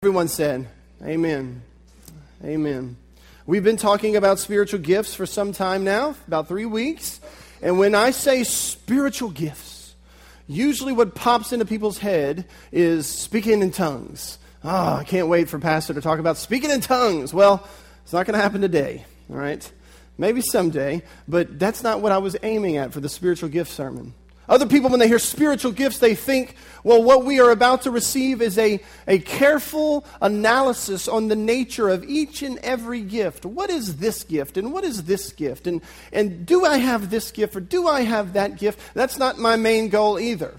Everyone said, amen. Amen. We've been talking about spiritual gifts for some time now, about 3 weeks. And when I say spiritual gifts, usually what pops into people's head is speaking in tongues. I can't wait for Pastor to talk about speaking in tongues. Well, it's not going to happen today, all right? Maybe someday, but that's not what I was aiming at for the spiritual gift sermon. Other people, when they hear spiritual gifts, they think, well, what we are about to receive is a careful analysis on the nature of each and every gift. What is this gift and what is this gift? And do I have this gift or do I have that gift? That's not my main goal either.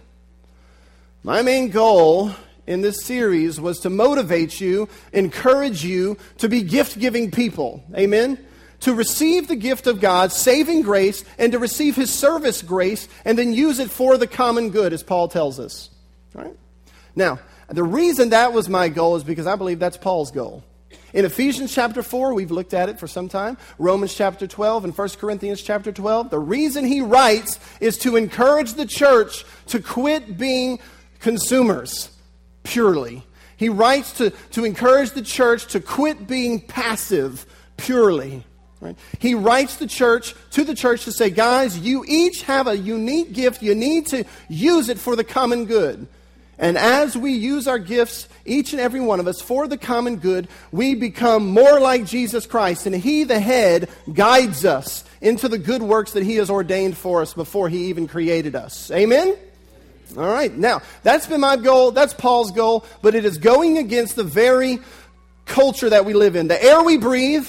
My main goal in this series was to motivate you, encourage you to be gift-giving people. Amen? To receive the gift of God, saving grace, and to receive His service grace, and then use it for the common good, as Paul tells us. All right? Now, the reason that was my goal is because I believe that's Paul's goal. In Ephesians chapter 4, we've looked at it for some time, Romans chapter 12, and 1 Corinthians chapter 12, the reason he writes is to encourage the church to quit being consumers purely. He writes to encourage the church to quit being passive purely. Right? He writes to the church to say, guys, you each have a unique gift. You need to use it for the common good. And as we use our gifts, each and every one of us, for the common good, we become more like Jesus Christ. And He, the head, guides us into the good works that He has ordained for us before He even created us. Amen? All right. Now, that's been my goal. That's Paul's goal. But it is going against the very culture that we live in. The air we breathe,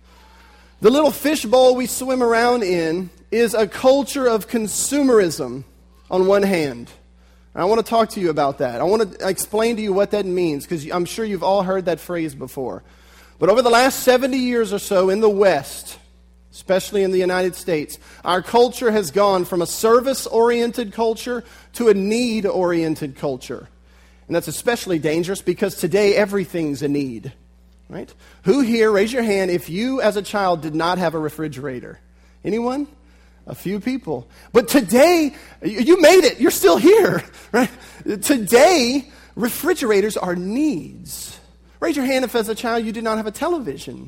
the little fishbowl we swim around in, is a culture of consumerism on one hand. And I want to talk to you about that. I want to explain to you what that means, because I'm sure you've all heard that phrase before. But over the last 70 years or so in the West, especially in the United States, our culture has gone from a service-oriented culture to a need-oriented culture. And that's especially dangerous because today everything's a need. Right? Who here, raise your hand, if you as a child did not have a refrigerator? Anyone? A few people. But today, you made it. You're still here. Right? Today, refrigerators are needs. Raise your hand if as a child you did not have a television.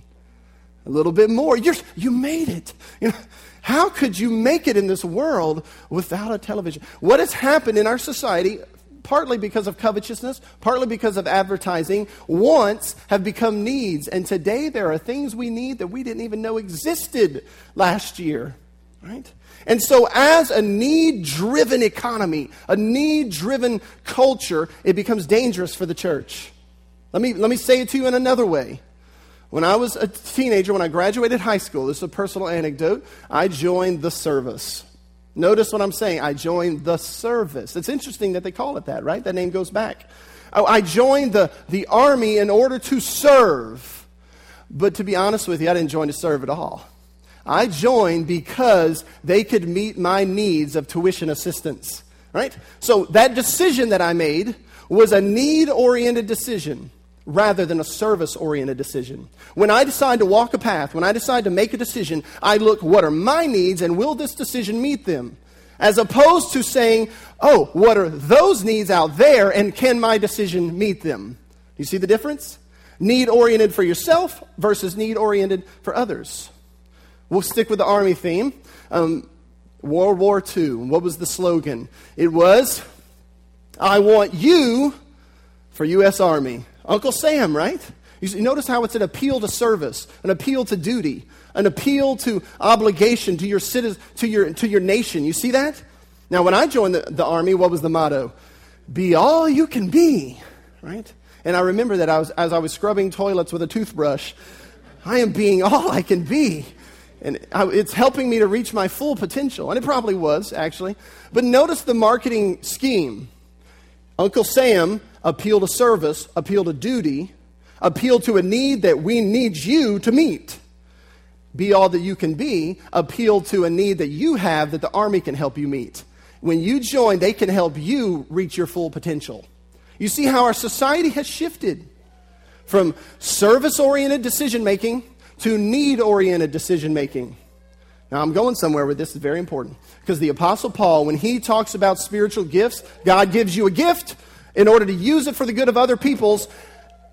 A little bit more. You made it. You know, how could you make it in this world without a television? What has happened in our society, partly because of covetousness, partly because of advertising, wants have become needs. And today there are things we need that we didn't even know existed last year. Right? And so as a need-driven economy, a need-driven culture, it becomes dangerous for the church. Let me say it to you in another way. When I was a teenager, when I graduated high school, this is a personal anecdote, I joined the service. Notice what I'm saying. I joined the service. It's interesting that they call it that, right? That name goes back. I joined the army in order to serve. But to be honest with you, I didn't join to serve at all. I joined because they could meet my needs of tuition assistance, right? So that decision that I made was a need-oriented decision rather than a service-oriented decision. When I decide to walk a path, when I decide to make a decision, I look, what are my needs and will this decision meet them? As opposed to saying, oh, what are those needs out there and can my decision meet them? Do you see the difference? Need-oriented for yourself versus need-oriented for others. We'll stick with the Army theme. World War II, what was the slogan? It was, I want you for U.S. Army. Uncle Sam, right? You notice how it's an appeal to service, an appeal to duty, an appeal to obligation to your citizen, to your nation. You see that? Now, when I joined the Army, what was the motto? Be all you can be, right? And I remember that as I was scrubbing toilets with a toothbrush, I am being all I can be. And it's helping me to reach my full potential. And it probably was, actually. But notice the marketing scheme. Uncle Sam, appeal to service, appeal to duty, appeal to a need that we need you to meet. Be all that you can be, appeal to a need that you have that the Army can help you meet. When you join, they can help you reach your full potential. You see how our society has shifted from service-oriented decision-making to need-oriented decision-making. Now, I'm going somewhere with this. It's very important. Because the Apostle Paul, when he talks about spiritual gifts, God gives you a gift in order to use it for the good of other peoples.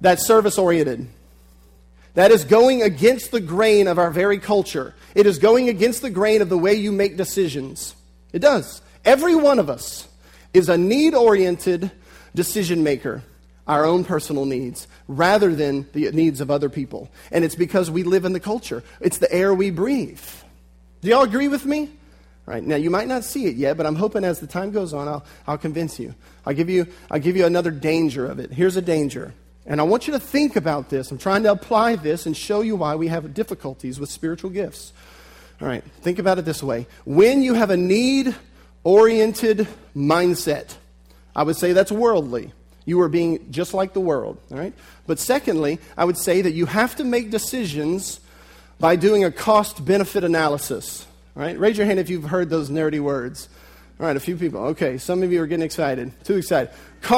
that's service-oriented. That is going against the grain of our very culture. It is going against the grain of the way you make decisions. It does. Every one of us is a need-oriented decision maker, our own personal needs, rather than the needs of other people. And it's because we live in the culture. It's the air we breathe. Do y'all agree with me? All right, now you might not see it yet, but I'm hoping as the time goes on, I'll convince you. I'll give you another danger of it. Here's a danger. And I want you to think about this. I'm trying to apply this and show you why we have difficulties with spiritual gifts. All right, think about it this way. When you have a need-oriented mindset, I would say that's worldly. You are being just like the world, all right? But secondly, I would say that you have to make decisions by doing a cost-benefit analysis, all right? Raise your hand if you've heard those nerdy words. All right, a few people. Okay, some of you are getting excited, too excited.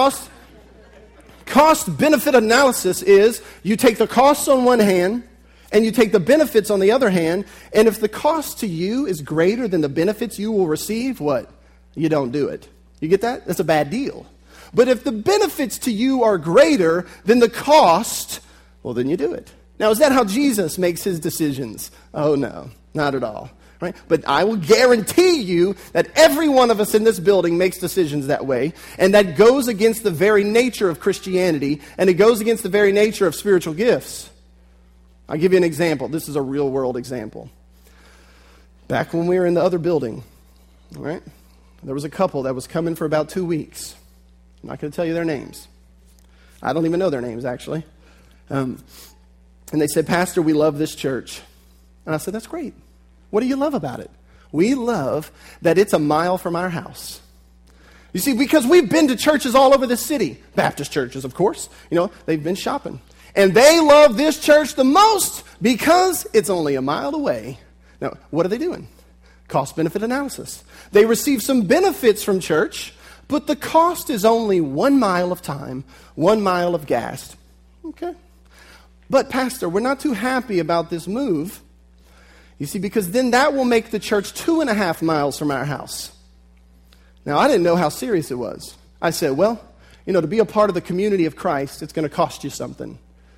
Cost-benefit analysis is you take the costs on one hand and you take the benefits on the other hand, and if the cost to you is greater than the benefits you will receive, what? You don't do it. You get that? That's a bad deal. But if the benefits to you are greater than the cost, well, then you do it. Now, is that how Jesus makes his decisions? Oh, no, not at all. Right? But I will guarantee you that every one of us in this building makes decisions that way, and that goes against the very nature of Christianity, and it goes against the very nature of spiritual gifts. I'll give you an example. This is a real-world example. Back when we were in the other building, all right, there was a couple that was coming for about 2 weeks. I'm not going to tell you their names. I don't even know their names, actually. And they said, "Pastor, we love this church." And I said, "That's great. What do you love about it?" "We love that it's a mile from our house." You see, because we've been to churches all over the city. Baptist churches, of course. You know, they've been shopping. And they love this church the most because it's only a mile away. Now, what are they doing? Cost-benefit analysis. They receive some benefits from church, but the cost is only 1 mile of time, 1 mile of gas. Okay. But, Pastor, we're not too happy about this move. You see, because then that will make the church 2.5 miles from our house. Now, I didn't know how serious it was. I said, well, you know, to be a part of the community of Christ, it's going to cost you something.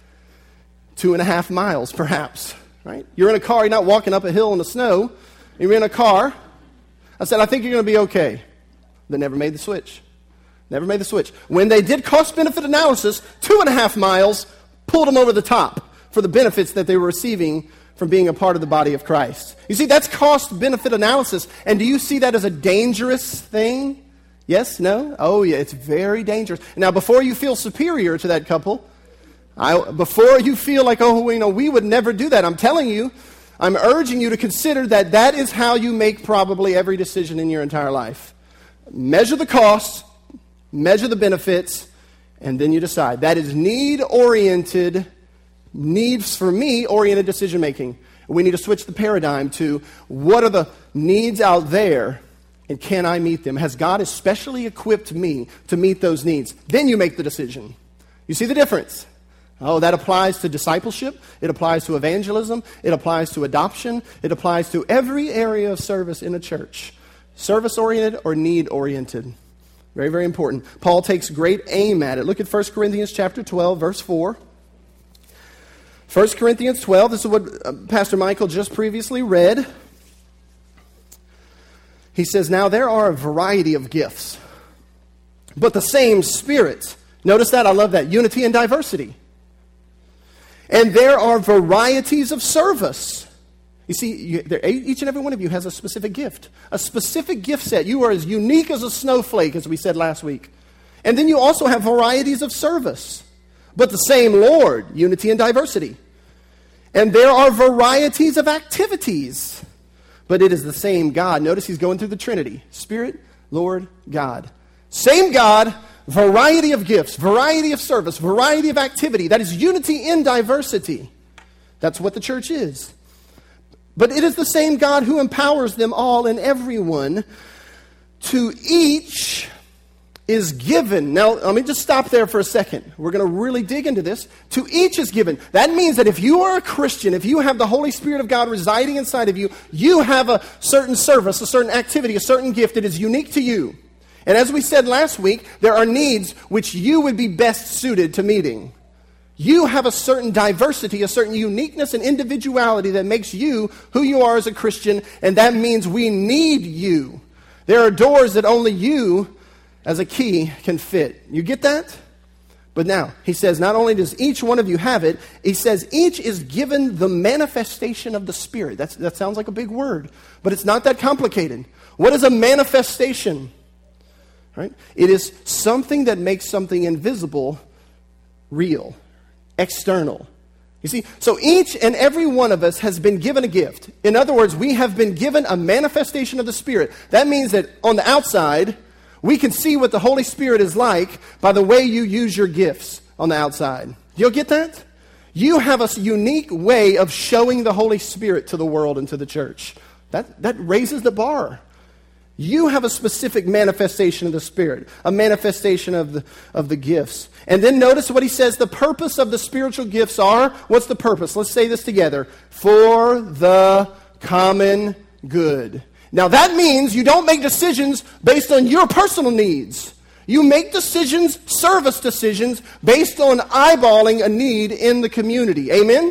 2.5 miles, perhaps, right? You're in a car, you're not walking up a hill in the snow. You're in a car. I said, I think you're going to be okay. They never made the switch. Never made the switch. When they did cost-benefit analysis, 2.5 miles pulled them over the top for the benefits that they were receiving from being a part of the body of Christ. You see, that's cost-benefit analysis. And do you see that as a dangerous thing? Yes? No? Oh, yeah, it's very dangerous. Now, before you feel superior to that couple, before you feel like, oh, you know, we would never do that, I'm telling you, I'm urging you to consider that that is how you make probably every decision in your entire life. Measure the costs, measure the benefits, and then you decide. That is need-oriented, needs-for-me-oriented decision-making. We need to switch the paradigm to what are the needs out there, and can I meet them? Has God especially equipped me to meet those needs? Then you make the decision. You see the difference? Oh, that applies to discipleship. It applies to evangelism. It applies to adoption. It applies to every area of service in a church. Service-oriented or need-oriented. Very, very important. Paul takes great aim at it. Look at 1 Corinthians chapter 12, verse 4. 1 Corinthians 12, this is what Pastor Michael just previously read. He says, "Now there are a variety of gifts, but the same Spirit." Notice that, I love that. Unity and diversity. "And there are varieties of service." You see, each and every one of you has a specific gift. A specific gift set. You are as unique as a snowflake, as we said last week. And then you also have varieties of service. But the same Lord, unity and diversity. "And there are varieties of activities. But it is the same God." Notice he's going through the Trinity. Spirit, Lord, God. Same God, variety of gifts, variety of service, variety of activity. That is unity in diversity. That's what the church is. But it is the same God who empowers them all and everyone. To each is given. Now, let me just stop there for a second. We're going to really dig into this. To each is given. That means that if you are a Christian, if you have the Holy Spirit of God residing inside of you, you have a certain service, a certain activity, a certain gift that is unique to you. And as we said last week, there are needs which you would be best suited to meeting. You have a certain diversity, a certain uniqueness and individuality that makes you who you are as a Christian, and that means we need you. There are doors that only you, as a key, can fit. You get that? But now, he says, not only does each one of you have it, he says each is given the manifestation of the Spirit. That sounds like a big word, but it's not that complicated. What is a manifestation? Right? It is something that makes something invisible real, external. You see, so each and every one of us has been given a gift. In other words, we have been given a manifestation of the Spirit. That means that on the outside, we can see what the Holy Spirit is like by the way you use your gifts on the outside. You'll get that? You have a unique way of showing the Holy Spirit to the world and to the church. That raises the bar. You have a specific manifestation of the Spirit, a manifestation of the gifts. And then notice what he says the purpose of the spiritual gifts are. What's the purpose? Let's say this together. For the common good. Now that means you don't make decisions based on your personal needs. You make decisions, service decisions, based on eyeballing a need in the community. Amen?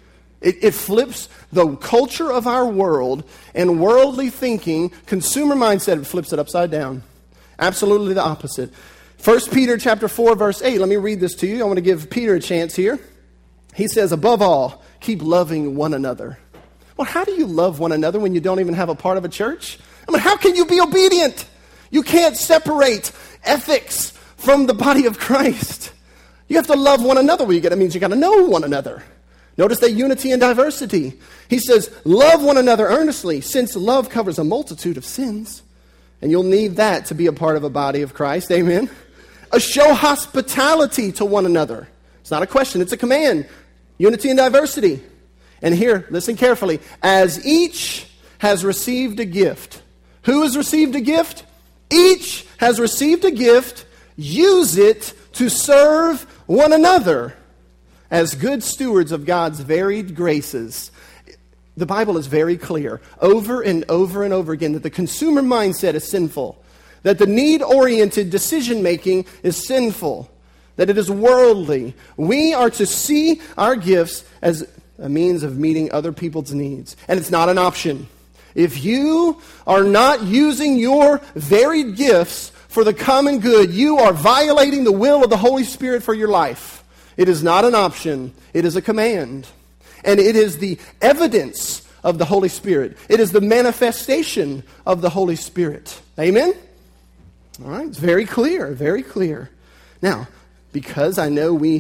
It flips the culture of our world and worldly thinking, consumer mindset, it flips it upside down. Absolutely the opposite. 1 Peter chapter 4, verse 8. Let me read this to you. I want to give Peter a chance here. He says, above all, keep loving one another. Well, how do you love one another when you don't even have a part of a church? I mean, how can you be obedient? You can't separate ethics from the body of Christ. You have to love one another. That means you got to know one another. Notice that unity and diversity. He says, love one another earnestly, since love covers a multitude of sins. And you'll need that to be a part of a body of Christ. Amen. Show hospitality to one another. It's not a question, it's a command. Unity and diversity. And here, listen carefully. As each has received a gift. Who has received a gift? Each has received a gift. Use it to serve one another as good stewards of God's varied graces. The Bible is very clear over and over and over again that the consumer mindset is sinful, that the need-oriented decision-making is sinful, that it is worldly. We are to see our gifts as a means of meeting other people's needs. And it's not an option. If you are not using your varied gifts for the common good, you are violating the will of the Holy Spirit for your life. It is not an option. It is a command. And it is the evidence of the Holy Spirit. It is the manifestation of the Holy Spirit. Amen? All right, it's very clear, very clear. Now, because I know we,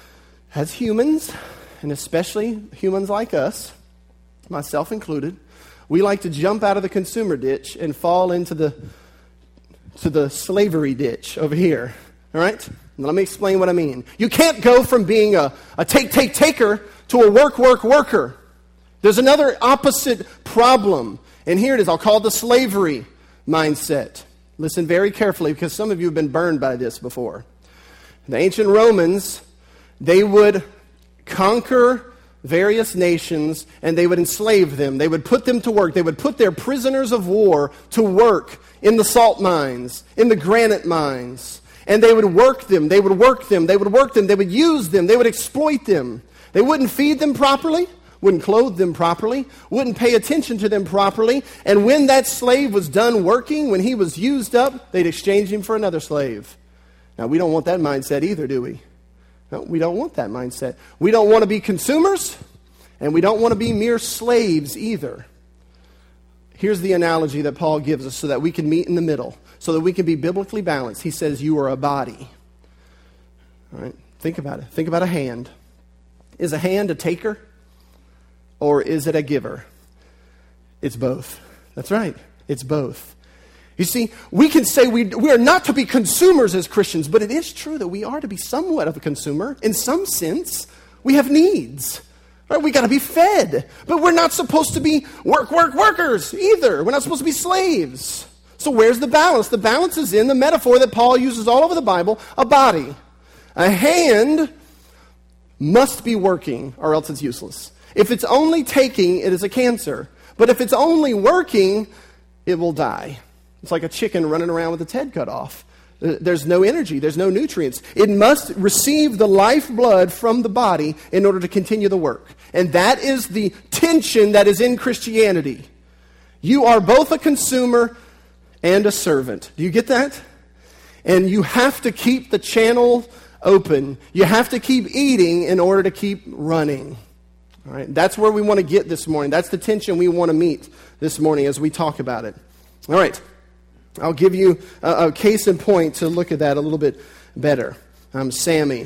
as humans, and especially humans like us, myself included, we like to jump out of the consumer ditch and fall into the slavery ditch over here. All right? Now, let me explain what I mean. You can't go from being a taker to a worker. There's another opposite problem. And here it is. I'll call it the slavery mindset. Listen very carefully, because some of you have been burned by this before. The ancient Romans, they would conquer various nations and they would enslave them. They would put them to work. They would put their prisoners of war to work in the salt mines, in the granite mines. And they would work them. They would use them. They would exploit them. They wouldn't feed them properly, wouldn't clothe them properly, wouldn't pay attention to them properly. And when that slave was done working, when he was used up, they'd exchange him for another slave. Now, we don't want that mindset either, do we? No, we don't want that mindset. We don't want to be consumers, and we don't want to be mere slaves either. Here's the analogy that Paul gives us so that we can meet in the middle, so that we can be biblically balanced. He says, you are a body. All right, think about it. Think about a hand. Is a hand a taker, or is it a giver? It's both. That's right. It's both. You see, we can say we are not to be consumers as Christians, but it is true that we are to be somewhat of a consumer. In some sense, we have needs. Right? We got to be fed. But we're not supposed to be workers either. We're not supposed to be slaves. So where's the balance? The balance is in the metaphor that Paul uses all over the Bible, a body. A hand must be working, or else it's useless. If it's only taking, it is a cancer. But if it's only working, it will die. It's like a chicken running around with its head cut off. there's no energy, there's no nutrients. It must receive the lifeblood from the body in order to continue the work. And that is the tension that is in Christianity. You are both a consumer and a servant. Do you get that? And you have to keep the channel open. You have to keep eating in order to keep running. All right, that's where we want to get this morning. That's the tension we want to meet this morning as we talk about it. All right, I'll give you a case in point to look at that a little bit better. Sammy.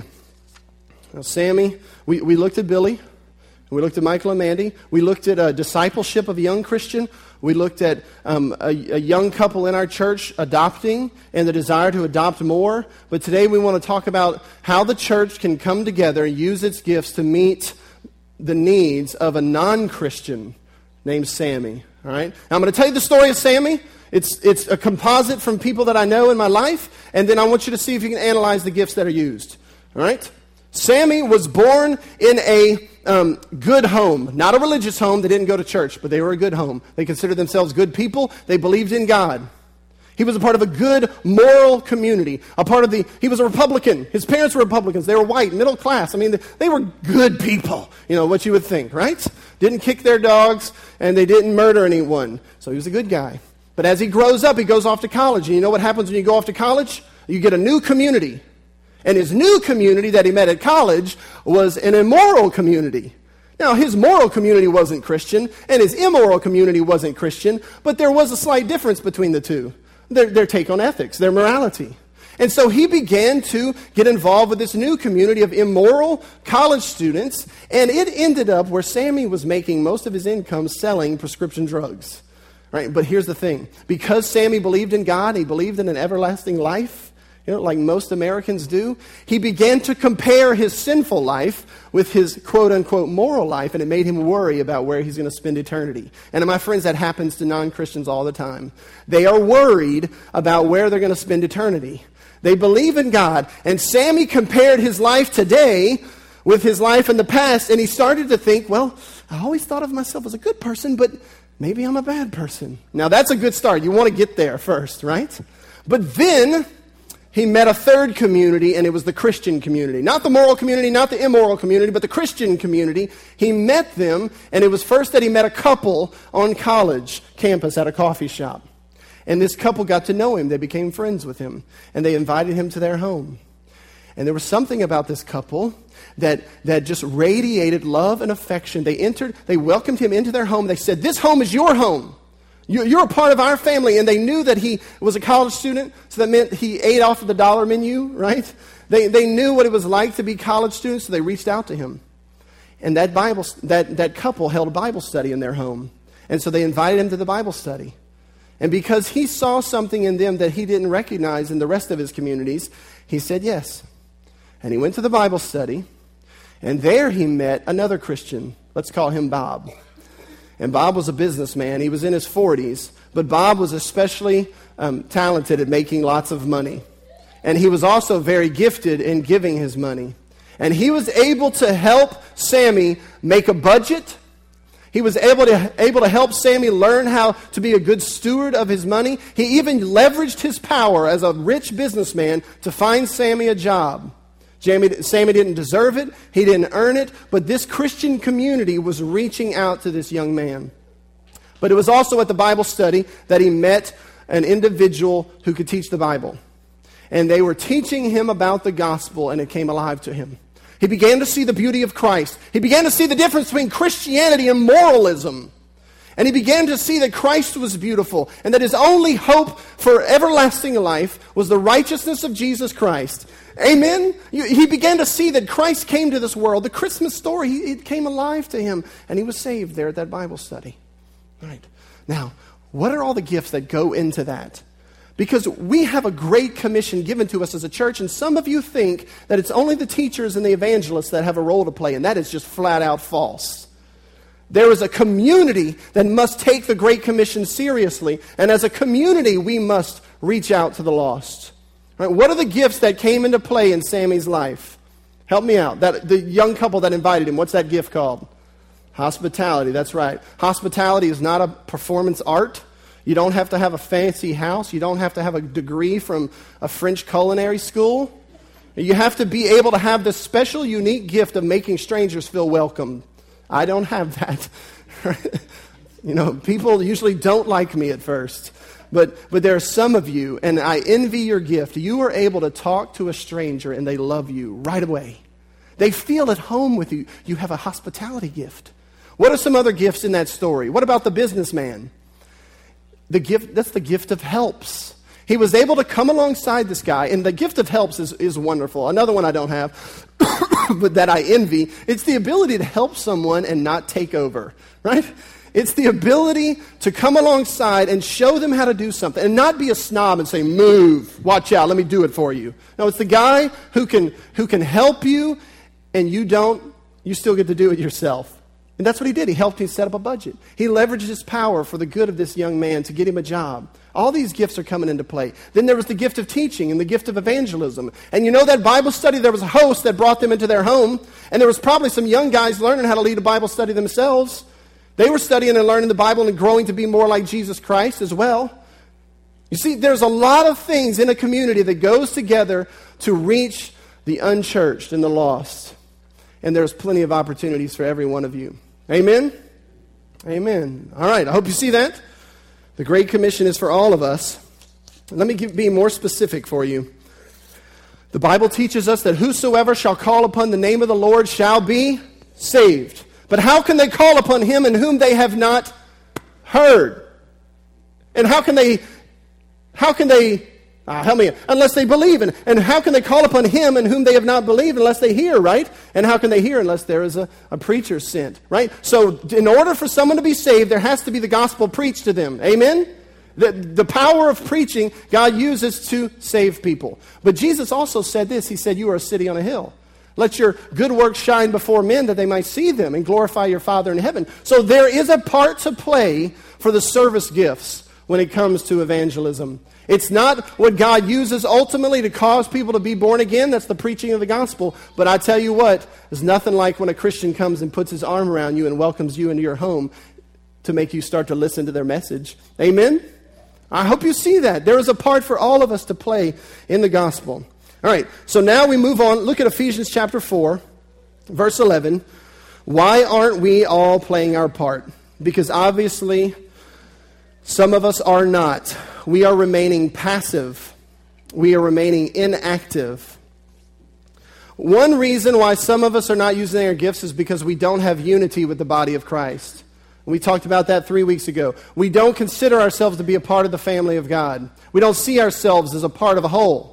Now, Sammy, we looked at Billy. We looked at Michael and Mandy. We looked at discipleship of a young Christian. We looked at a young couple in our church adopting and the desire to adopt more. But today we want to talk about how the church can come together and use its gifts to meet the needs of a non-Christian named Sammy. All right? Now I'm going to tell you the story of Sammy. It's a composite from people that I know in my life, and then I want you to see if you can analyze the gifts that are used. All right? Sammy was born in a good home, not a religious home. They didn't go to church, but they were a good home. They considered themselves good people. They believed in God. He was a part of a good moral community. He was a Republican. His parents were Republicans. They were white, middle class. I mean, they were good people. You know, what you would think, right? Didn't kick their dogs, and they didn't murder anyone. So he was a good guy. But as he grows up, he goes off to college. And you know what happens when you go off to college? You get a new community. And his new community that he met at college was an immoral community. Now, his moral community wasn't Christian, and his immoral community wasn't Christian, but there was a slight difference between the two. Their take on ethics, their morality. And so he began to get involved with this new community of immoral college students, and it ended up where Sammy was making most of his income selling prescription drugs. Right? But here's the thing. Because Sammy believed in God, he believed in an everlasting life, like most Americans do, he began to compare his sinful life with his quote-unquote moral life, and it made him worry about where he's going to spend eternity. And my friends, that happens to non-Christians all the time. They are worried about where they're going to spend eternity. They believe in God, and Sammy compared his life today with his life in the past, and he started to think, well, I always thought of myself as a good person, but maybe I'm a bad person. Now, that's a good start. You want to get there first, right? But then he met a third community, and it was the Christian community. Not the moral community, not the immoral community, but the Christian community. He met them, and it was first that he met a couple on college campus at a coffee shop. And this couple got to know him. They became friends with him, and they invited him to their home. And there was something about this couple that just radiated love and affection. They welcomed him into their home. They said, "This home is your home. You're a part of our family." And they knew that he was a college student, so that meant he ate off of the dollar menu, right? They knew what it was like to be college students, so they reached out to him. And that couple held a Bible study in their home. And so they invited him to the Bible study. And because he saw something in them that he didn't recognize in the rest of his communities, he said yes. And he went to the Bible study, and there he met another Christian. Let's call him Bob. And Bob was a businessman. He was in his 40s, but Bob was especially talented at making lots of money. And he was also very gifted in giving his money. And he was able to help Sammy make a budget. He was able to help Sammy learn how to be a good steward of his money. He even leveraged his power as a rich businessman to find Sammy a job. Sammy didn't deserve it. He didn't earn it. But this Christian community was reaching out to this young man. But it was also at the Bible study that he met an individual who could teach the Bible. And they were teaching him about the gospel, and it came alive to him. He began to see the beauty of Christ. He began to see the difference between Christianity and moralism. And he began to see that Christ was beautiful, and that his only hope for everlasting life was the righteousness of Jesus Christ. Amen? He began to see that Christ came to this world. The Christmas story, it came alive to him, and he was saved there at that Bible study. All right. Now, what are all the gifts that go into that? Because we have a great commission given to us as a church, and some of you think that it's only the teachers and the evangelists that have a role to play, and that is just flat out false. There is a community that must take the Great Commission seriously, and as a community, we must reach out to the lost. Right? What are the gifts that came into play in Sammy's life? Help me out. The young couple that invited him, what's that gift called? Hospitality, that's right. Hospitality is not a performance art. You don't have to have a fancy house. You don't have to have a degree from a French culinary school. You have to be able to have this special, unique gift of making strangers feel welcome. I don't have that. People usually don't like me at first. But there are some of you, and I envy your gift. You are able to talk to a stranger, and they love you right away. They feel at home with you. You have a hospitality gift. What are some other gifts in that story? What about the businessman? That's the gift of helps. He was able to come alongside this guy, and the gift of helps is wonderful. Another one I don't have, but that I envy, it's the ability to help someone and not take over, right? It's the ability to come alongside and show them how to do something and not be a snob and say, move, watch out, let me do it for you. No, it's the guy who can help you and you still get to do it yourself. And that's what he did. He helped him set up a budget. He leveraged his power for the good of this young man to get him a job. All these gifts are coming into play. Then there was the gift of teaching and the gift of evangelism. And that Bible study, there was a host that brought them into their home. And there was probably some young guys learning how to lead a Bible study themselves. They were studying and learning the Bible and growing to be more like Jesus Christ as well. You see, there's a lot of things in a community that goes together to reach the unchurched and the lost. And there's plenty of opportunities for every one of you. Amen? Amen. All right, I hope you see that. The Great Commission is for all of us. Let me be more specific for you. The Bible teaches us that whosoever shall call upon the name of the Lord shall be saved. But how can they call upon him in whom they have not heard? And how can they help me, unless they believe? And how can they call upon him in whom they have not believed unless they hear, right? And how can they hear unless there is a preacher sent, right? So in order for someone to be saved, there has to be the gospel preached to them. Amen? The power of preaching God uses to save people. But Jesus also said this. He said, you are a city on a hill. Let your good works shine before men that they might see them and glorify your Father in heaven. So there is a part to play for the service gifts when it comes to evangelism. It's not what God uses ultimately to cause people to be born again. That's the preaching of the gospel. But I tell you what, there's nothing like when a Christian comes and puts his arm around you and welcomes you into your home to make you start to listen to their message. Amen? I hope you see that. There is a part for all of us to play in the gospel. All right, so now we move on. Look at Ephesians chapter 4, verse 11. Why aren't we all playing our part? Because obviously, some of us are not. We are remaining passive. We are remaining inactive. One reason why some of us are not using our gifts is because we don't have unity with the body of Christ. We talked about that 3 weeks ago. We don't consider ourselves to be a part of the family of God. We don't see ourselves as a part of a whole.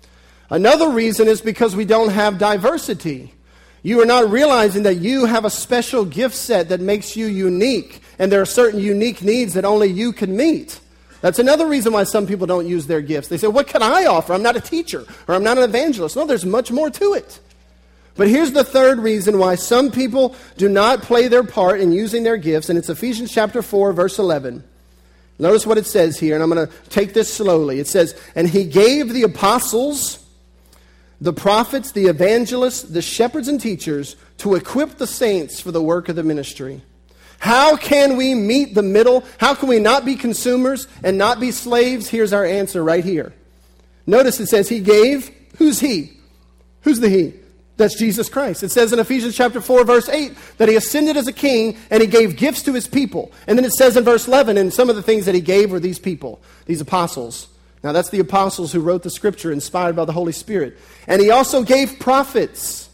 Another reason is because we don't have diversity. You are not realizing that you have a special gift set that makes you unique, and there are certain unique needs that only you can meet. That's another reason why some people don't use their gifts. They say, what can I offer? I'm not a teacher, or I'm not an evangelist. No, there's much more to it. But here's the third reason why some people do not play their part in using their gifts, and it's Ephesians chapter 4, verse 11. Notice what it says here, and I'm going to take this slowly. It says, and he gave the apostles, the prophets, the evangelists, the shepherds and teachers to equip the saints for the work of the ministry. How can we meet the middle? How can we not be consumers and not be slaves? Here's our answer right here. Notice it says he gave. Who's he? Who's the he? That's Jesus Christ. It says in Ephesians chapter 4, verse 8, that he ascended as a king and he gave gifts to his people. And then it says in verse 11, and some of the things that he gave were these people, these apostles. Now, that's the apostles who wrote the scripture inspired by the Holy Spirit. And he also gave prophets.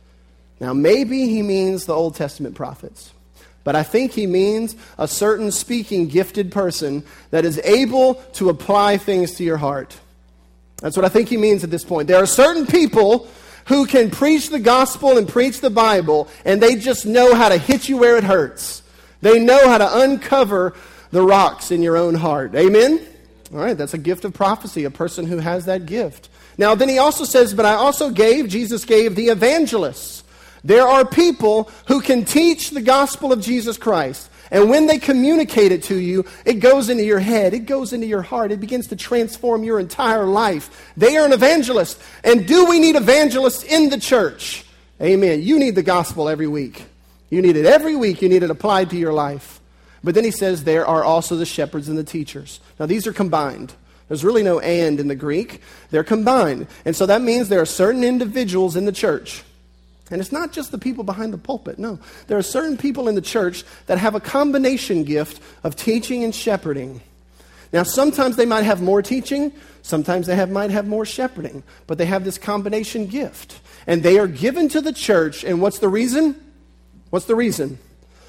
Now, maybe he means the Old Testament prophets. But I think he means a certain speaking gifted person that is able to apply things to your heart. That's what I think he means at this point. There are certain people who can preach the gospel and preach the Bible, and they just know how to hit you where it hurts. They know how to uncover the rocks in your own heart. Amen? All right, that's a gift of prophecy, a person who has that gift. Now, then he also says, but I also Jesus gave the evangelists. There are people who can teach the gospel of Jesus Christ. And when they communicate it to you, it goes into your head. It goes into your heart. It begins to transform your entire life. They are an evangelist. And do we need evangelists in the church? Amen. You need the gospel every week. You need it every week. You need it applied to your life. But then he says there are also the shepherds and the teachers. Now these are combined. There's really no and in the Greek. They're combined. And so that means there are certain individuals in the church. And it's not just the people behind the pulpit. No. There are certain people in the church that have a combination gift of teaching and shepherding. Now sometimes they might have more teaching. Sometimes they might have more shepherding. But they have this combination gift. And they are given to the church. And what's the reason? What's the reason?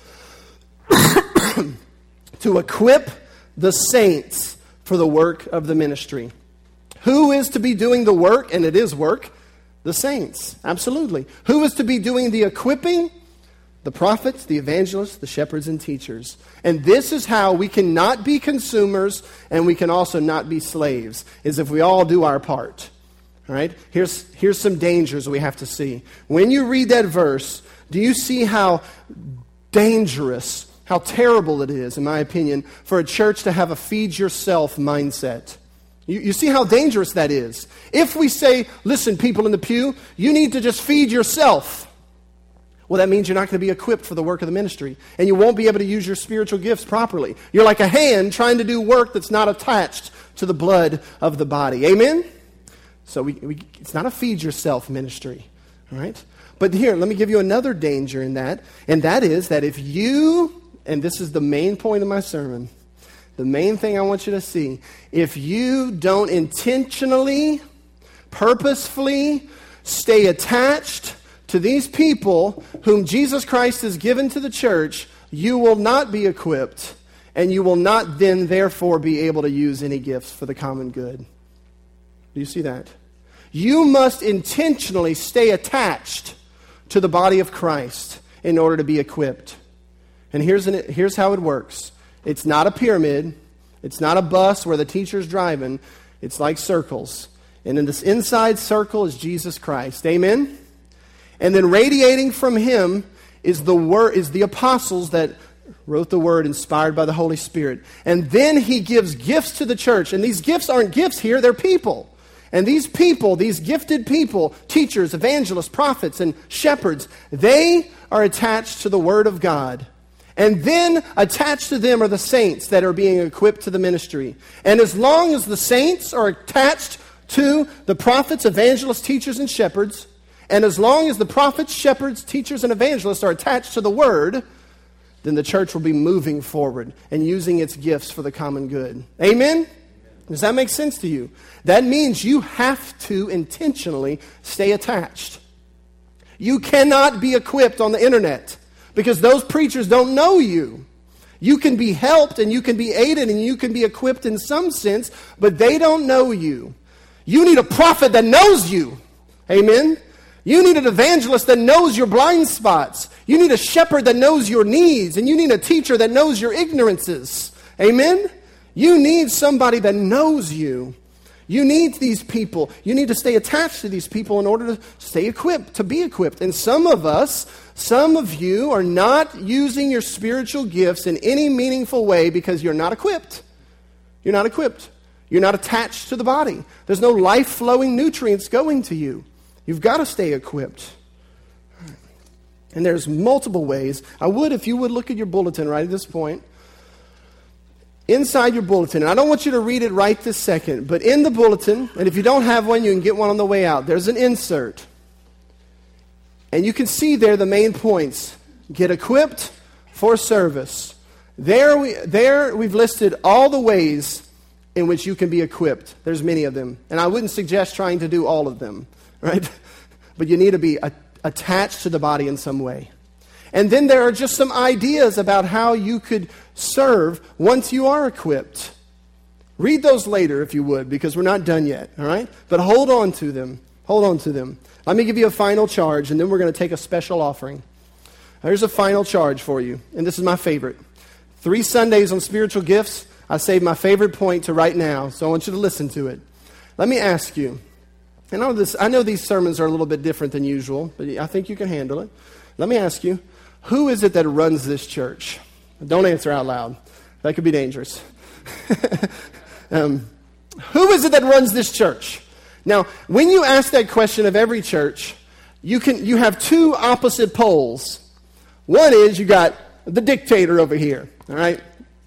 To equip the saints for the work of the ministry. Who is to be doing the work? And it is work. The saints. Absolutely. Who is to be doing the equipping? The prophets, the evangelists, the shepherds, and teachers. And this is how we cannot be consumers and we can also not be slaves, is if we all do our part. All right? Here's some dangers we have to see. When you read that verse, do you see how dangerous, how terrible it is, in my opinion, for a church to have a feed-yourself mindset? You see how dangerous that is. If we say, listen, people in the pew, you need to just feed yourself. Well, that means you're not going to be equipped for the work of the ministry. And you won't be able to use your spiritual gifts properly. You're like a hand trying to do work that's not attached to the blood of the body. Amen? So it's not a feed yourself ministry. All right? But here, let me give you another danger in that. And that is that if you, and this is the main point of my sermon, the main thing I want you to see, if you don't intentionally, purposefully stay attached to these people whom Jesus Christ has given to the church, you will not be equipped, and you will not then therefore be able to use any gifts for the common good. Do you see that? You must intentionally stay attached to the body of Christ in order to be equipped. And here's how it works. It's not a pyramid. It's not a bus where the teacher's driving. It's like circles. And in this inside circle is Jesus Christ. Amen? And then radiating from him is the apostles that wrote the word inspired by the Holy Spirit. And then he gives gifts to the church. And these gifts aren't gifts here, they're people. And these people, these gifted people, teachers, evangelists, prophets, and shepherds, they are attached to the word of God. And then attached to them are the saints that are being equipped to the ministry. And as long as the saints are attached to the prophets, evangelists, teachers, and shepherds, and as long as the prophets, shepherds, teachers, and evangelists are attached to the word, then the church will be moving forward and using its gifts for the common good. Amen? Does that make sense to you? That means you have to intentionally stay attached. You cannot be equipped on the internet because those preachers don't know you. You can be helped and you can be aided and you can be equipped in some sense, but they don't know you. You need a prophet that knows you. Amen? You need an evangelist that knows your blind spots. You need a shepherd that knows your needs. And you need a teacher that knows your ignorances. Amen? You need somebody that knows you. You need these people. You need to stay attached to these people in order to stay equipped, to be equipped. And some of you are not using your spiritual gifts in any meaningful way because you're not equipped. You're not equipped. You're not attached to the body. There's no life-flowing nutrients going to you. You've got to stay equipped. And there's multiple ways. If you would look at your bulletin right at this point. Inside your bulletin, and I don't want you to read it right this second, but in the bulletin, and if you don't have one, you can get one on the way out. There's an insert. And you can see there the main points. Get equipped for service. There we've listed all the ways in which you can be equipped. There's many of them. And I wouldn't suggest trying to do all of them. Right? But you need to be attached to the body in some way. And then there are just some ideas about how you could serve once you are equipped. Read those later if you would, because we're not done yet, all right? But hold on to them. Hold on to them. Let me give you a final charge, and then we're going to take a special offering. Here's a final charge for you, and this is my favorite. 3 Sundays on spiritual gifts, I saved my favorite point to right now, so I want you to listen to it. Let me ask you, and I know these sermons are a little bit different than usual, but I think you can handle it. Let me ask you, who is it that runs this church? Don't answer out loud. That could be dangerous. Who is it that runs this church? Now, when you ask that question of every church, you have 2 opposite poles. One is you got the dictator over here. All right?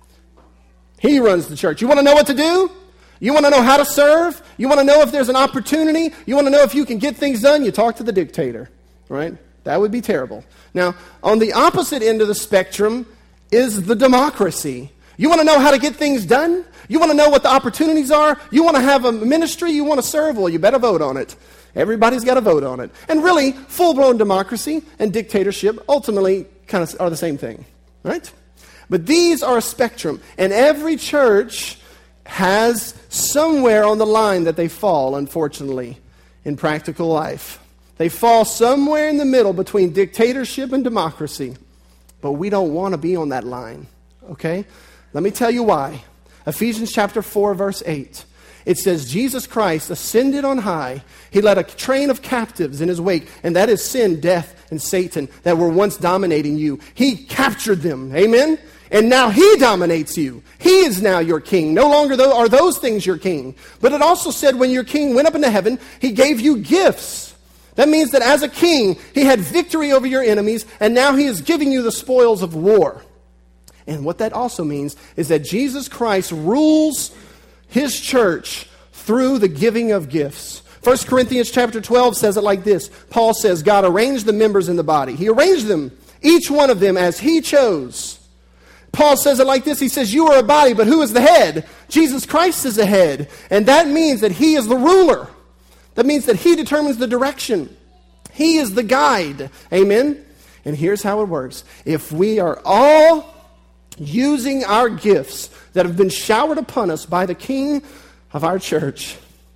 He runs the church. You want to know what to do? You want to know how to serve? You want to know if there's an opportunity? You want to know if you can get things done? You talk to the dictator, right? That would be terrible. Now, on the opposite end of the spectrum is the democracy. You want to know how to get things done? You want to know what the opportunities are? You want to have a ministry? You want to serve? Well, you better vote on it. Everybody's got to vote on it. And really, full-blown democracy and dictatorship ultimately kind of are the same thing, right? But these are a spectrum, and every church has somewhere on the line that they fall, unfortunately, in practical life. They fall somewhere in the middle between dictatorship and democracy. But we don't want to be on that line, okay? Let me tell you why. Ephesians chapter 4, verse 8. It says, Jesus Christ ascended on high. He led a train of captives in his wake, and that is sin, death, and Satan that were once dominating you. He captured them, amen? And now he dominates you. He is now your king. No longer are those things your king. But it also said when your king went up into heaven, he gave you gifts. That means that as a king, he had victory over your enemies, and now he is giving you the spoils of war. And what that also means is that Jesus Christ rules his church through the giving of gifts. 1 Corinthians chapter 12 says it like this. Paul says, God arranged the members in the body. He arranged them, each one of them as he chose. Paul says it like this. He says, you are a body, but who is the head? Jesus Christ is the head. And that means that he is the ruler. That means that he determines the direction. He is the guide. Amen? And here's how it works. If we are all using our gifts that have been showered upon us by the King of our church,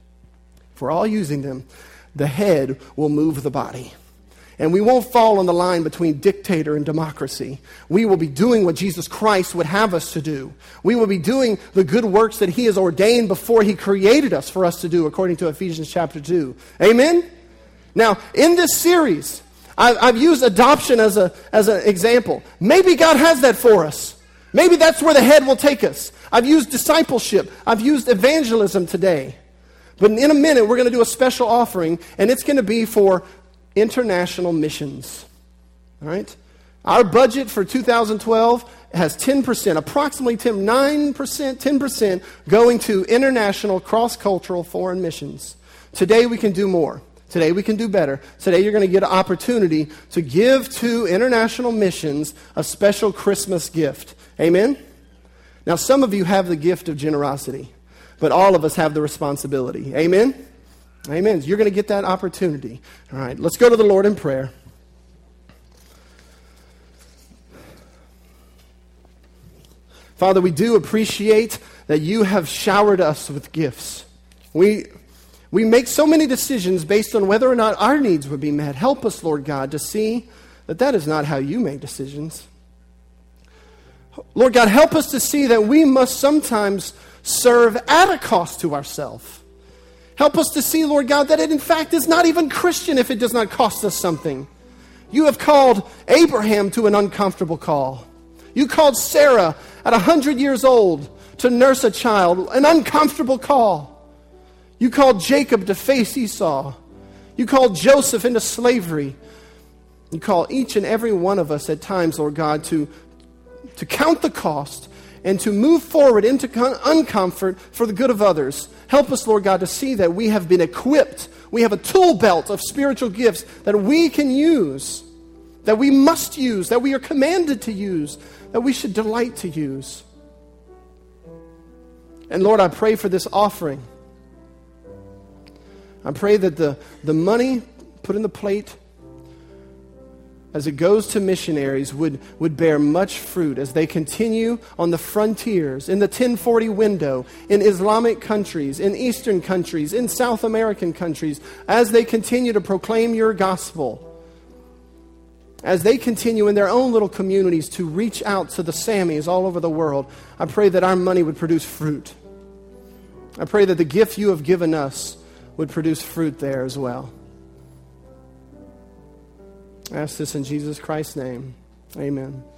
if we're all using them, the head will move the body. And we won't fall on the line between dictator and democracy. We will be doing what Jesus Christ would have us to do. We will be doing the good works that he has ordained before he created us for us to do, according to Ephesians chapter 2. Amen? Now, in this series, I've used adoption as an example. Maybe God has that for us. Maybe that's where the head will take us. I've used discipleship. I've used evangelism today. But in a minute, we're going to do a special offering, and it's going to be for international missions. All right? Our budget for 2012 has 10%, approximately 10% going to international cross-cultural foreign missions. Today we can do more. Today we can do better. Today you're going to get an opportunity to give to international missions a special Christmas gift. Amen? Now some of you have the gift of generosity, but all of us have the responsibility. Amen? Amen. You're going to get that opportunity. All right, let's go to the Lord in prayer. Father, we do appreciate that you have showered us with gifts. We make so many decisions based on whether or not our needs would be met. Help us, Lord God, to see that that is not how you make decisions. Lord God, help us to see that we must sometimes serve at a cost to ourselves. Help us to see, Lord God, that it in fact is not even Christian if it does not cost us something. You have called Abraham to an uncomfortable call. You called Sarah at 100 years old to nurse a child, an uncomfortable call. You called Jacob to face Esau. You called Joseph into slavery. You call each and every one of us at times, Lord God, to count the cost and to move forward into uncomfort for the good of others. Help us, Lord God, to see that we have been equipped. We have a tool belt of spiritual gifts that we can use, that we must use, that we are commanded to use, that we should delight to use. And Lord, I pray for this offering. I pray that the money put in the plate as it goes to missionaries would bear much fruit as they continue on the frontiers, in the 1040 window, in Islamic countries, in Eastern countries, in South American countries, as they continue to proclaim your gospel, as they continue in their own little communities to reach out to the Sammys all over the world. I pray that our money would produce fruit. I pray that the gift you have given us would produce fruit there as well. I ask this in Jesus Christ's name. Amen.